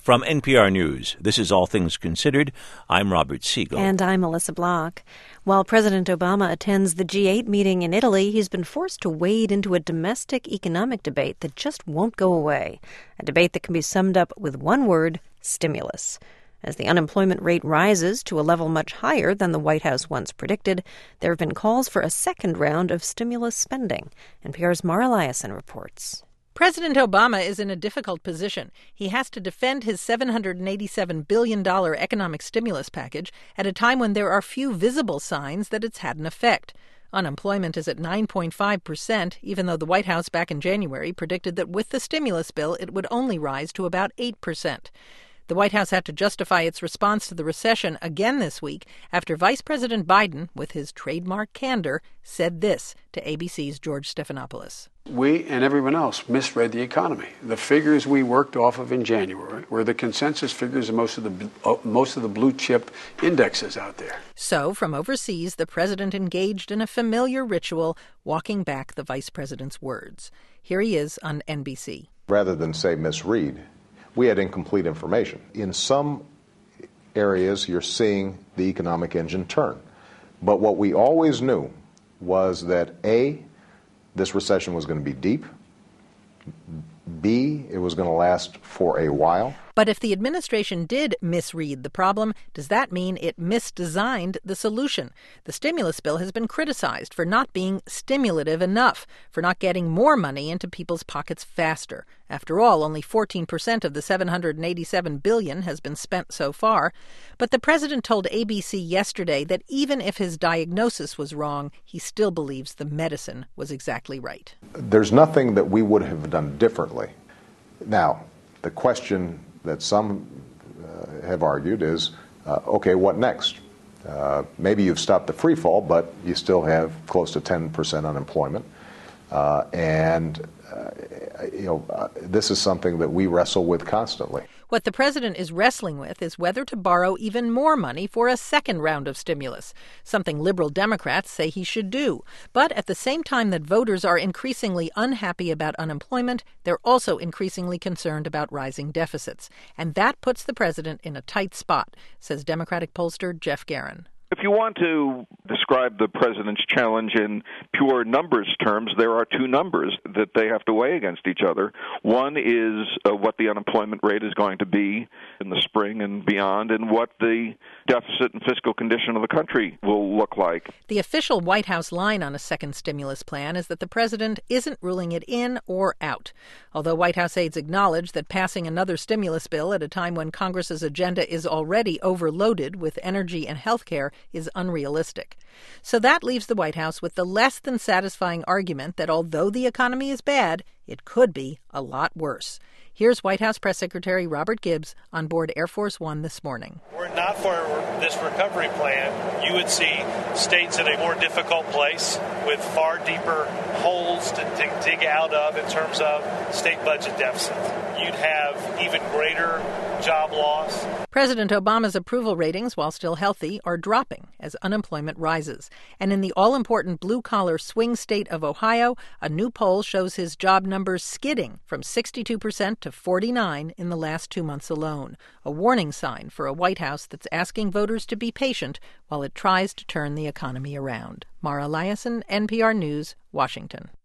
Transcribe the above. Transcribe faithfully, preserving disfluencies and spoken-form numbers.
From N P R News, this is All Things Considered. I'm Robert Siegel. And I'm Melissa Block. While President Obama attends the G eight meeting in Italy, he's been forced to wade into a domestic economic debate that just won't go away. A debate that can be summed up with one word: stimulus. As the unemployment rate rises to a level much higher than the White House once predicted, there have been calls for a second round of stimulus spending. N P R's Mara Liasson reports. President Obama is in a difficult position. He has to defend his seven hundred eighty-seven billion dollars economic stimulus package at a time when there are few visible signs that it's had an effect. Unemployment is at nine point five percent, even though the White House back in January predicted that with the stimulus bill it would only rise to about eight percent. The White House had to justify its response to the recession again this week after Vice President Biden, with his trademark candor, said this to A B C's George Stephanopoulos. We and everyone else misread the economy. The figures we worked off of in January were the consensus figures of most of the uh, most of the blue chip indexes out there. So, from overseas, the president engaged in a familiar ritual, walking back the vice president's words. Here he is on N B C. Rather than say misread, we had incomplete information. In some areas, you're seeing the economic engine turn. But what we always knew was that A, this recession was going to be deep. B, it was going to last for a while. But if the administration did misread the problem, does that mean it misdesigned the solution? The stimulus bill has been criticized for not being stimulative enough, for not getting more money into people's pockets faster. After all, only fourteen percent of the seven hundred eighty-seven billion dollars has been spent so far. But the president told A B C yesterday that even if his diagnosis was wrong, he still believes the medicine was exactly right. There's nothing that we would have done differently. Now, the question that some uh, have argued is, uh, okay, what next? Uh, maybe you've stopped the free fall, but you still have close to ten percent unemployment. Uh, and, uh, you know, uh, this is something that we wrestle with constantly. What the president is wrestling with is whether to borrow even more money for a second round of stimulus, something liberal Democrats say he should do. But at the same time that voters are increasingly unhappy about unemployment, they're also increasingly concerned about rising deficits. And that puts the president in a tight spot, says Democratic pollster Jeff Garin. If you want to describe the president's challenge in pure numbers terms, there are two numbers that they have to weigh against each other. One is uh, what the unemployment rate is going to be in the spring and beyond, and what the deficit and fiscal condition of the country will look like. The official White House line on a second stimulus plan is that the president isn't ruling it in or out. Although White House aides acknowledge that passing another stimulus bill at a time when Congress's agenda is already overloaded with energy and health care is unrealistic. So that leaves the White House with the less than satisfying argument that although the economy is bad, it could be a lot worse. Here's White House Press Secretary Robert Gibbs on board Air Force One this morning. Were it not for this recovery plan, you would see states in a more difficult place with far deeper holes to, to dig out of in terms of state budget deficits. You'd have even greater job loss. President Obama's approval ratings, while still healthy, are dropping as unemployment rises. And in the all-important blue-collar swing state of Ohio, a new poll shows his job numbers skidding from sixty-two percent to forty-nine in the last two months alone, a warning sign for a White House that's asking voters to be patient while it tries to turn the economy around. Mara Liasson, N P R News, Washington.